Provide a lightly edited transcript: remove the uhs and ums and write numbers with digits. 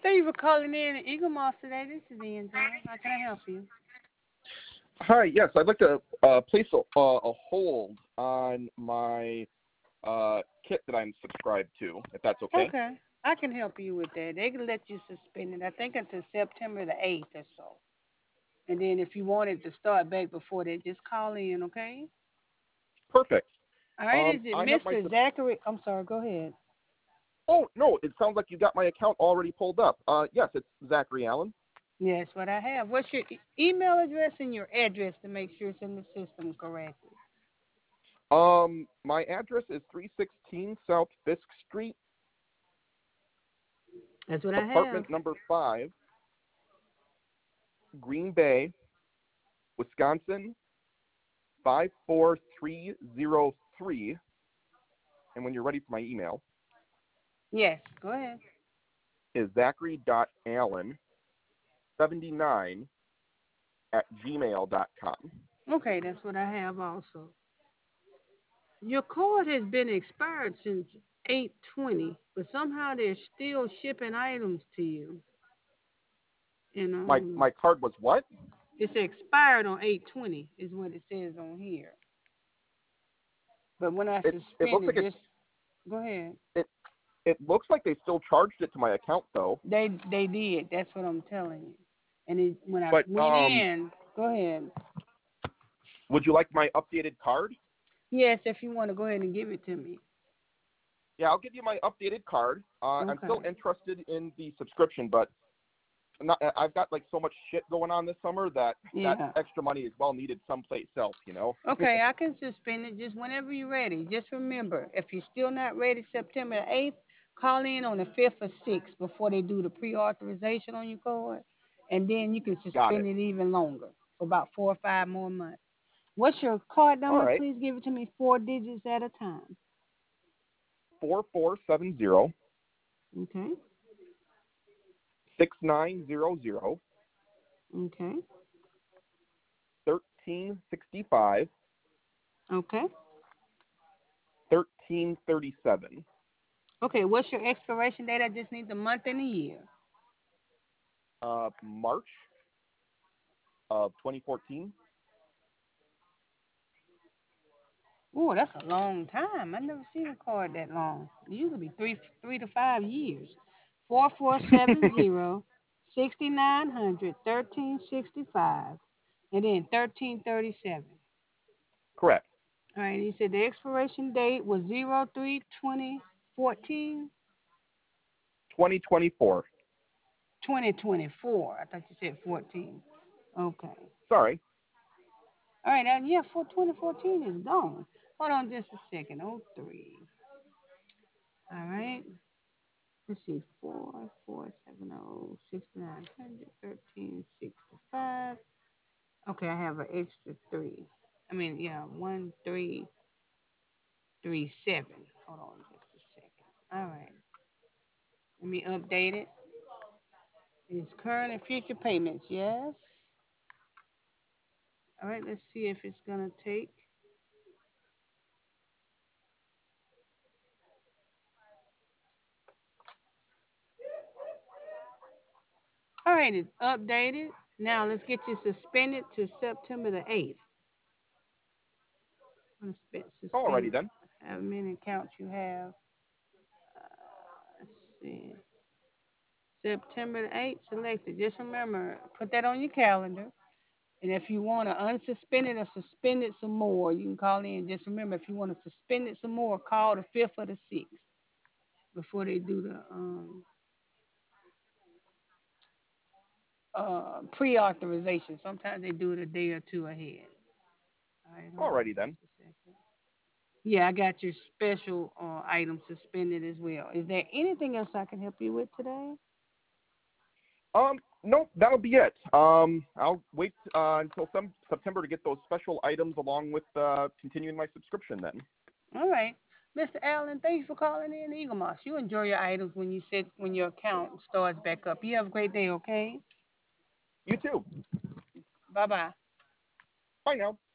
Thank you for calling in Eagle Moss today. This is Angela. How can I help you? Hi, yes, I'd like to place a hold on my kit that I'm subscribed to, if that's okay. Okay. I can help you with that. They can let you suspend it, I think, until September the 8th or so. And then if you wanted to start back before that, just call in, okay? Perfect. All right. Is it I have my Mr. Zachary? I'm sorry. Go ahead. Oh no, it sounds like you got my account already pulled up. Yes, it's Zachary Allen. Yes, what I have. What's your email address and your address to make sure it's in the system correctly? My address is 316 South Fisk Street, That's what I have. apartment number 5, Green Bay, Wisconsin 54303. And when you're ready for my email, Yes, go ahead. is Zachary.Allen79 at gmail.com. Okay, that's what I have also. Your card has been expired since 8/20, but somehow they're still shipping items to you. And My card was what? it's expired on 8/20 is what it says on here. But when I It suspend looks it, like just go ahead. it it looks like they still charged it to my account though. They did. That's what I'm telling you. And when I But went in, go ahead. would you like my updated card? Yes, if you want to go ahead and give it to me. Yeah, I'll give you my updated card. I'm Okay. still interested in the subscription, but I've got like so much shit going on this summer that Yeah. extra money is well needed someplace else, you know. Okay, I can suspend it just whenever you're ready. Just remember, if you're still not ready September the 8th, call in on the 5th or 6th before they do the pre-authorization on your card. And then you can Got suspend it. it even longer for about 4 or 5 more months. What's your card All number? right. Please give it to me 4 digits at a time. 4470 Okay, 6900 okay, 1365 okay. 1337. Okay, what's your expiration date? I just need the month and the year. March of 2014. Oh, that's a long time. I've never seen a card that long. It usually be 3 to 5 years. 4470 6900 1365 and then 1337. Correct. All right, you said the expiration date was 03/20/14, 2024. 2024. I thought you said 14. Okay. Sorry. All right, yeah, for 2014 is gone. Hold on just a second. Oh three. All right. Let's see, 4470 6900 1365. Okay, I have an extra three. I mean, yeah, 1337. Hold on just a second. All right, let me update it. It's current and future payments. Yes. All right, let's see if it's gonna take. All right, it's updated. Now let's get you suspended to September the 8th. I'm gonna Alrighty suspend then. how many accounts you have. Let's see. September the 8th, selected. Just remember, put that on your calendar. And if you want to unsuspend it or suspend it some more, you can call in. Just remember, if you want to suspend it some more, call the 5th or the 6th before they do the pre-authorization. Sometimes they do it a day or two ahead. All right, hold on Alrighty just then. a second. Yeah, I got your special item suspended as well. Is there anything else I can help you with today? No, that'll be it. I'll wait until September to get those special items along with continuing my subscription then. All right. Mr. Allen, thanks for calling in Eagle Moss. You enjoy your items when your account starts back up. You have a great day, okay? You too. Bye bye. Bye now.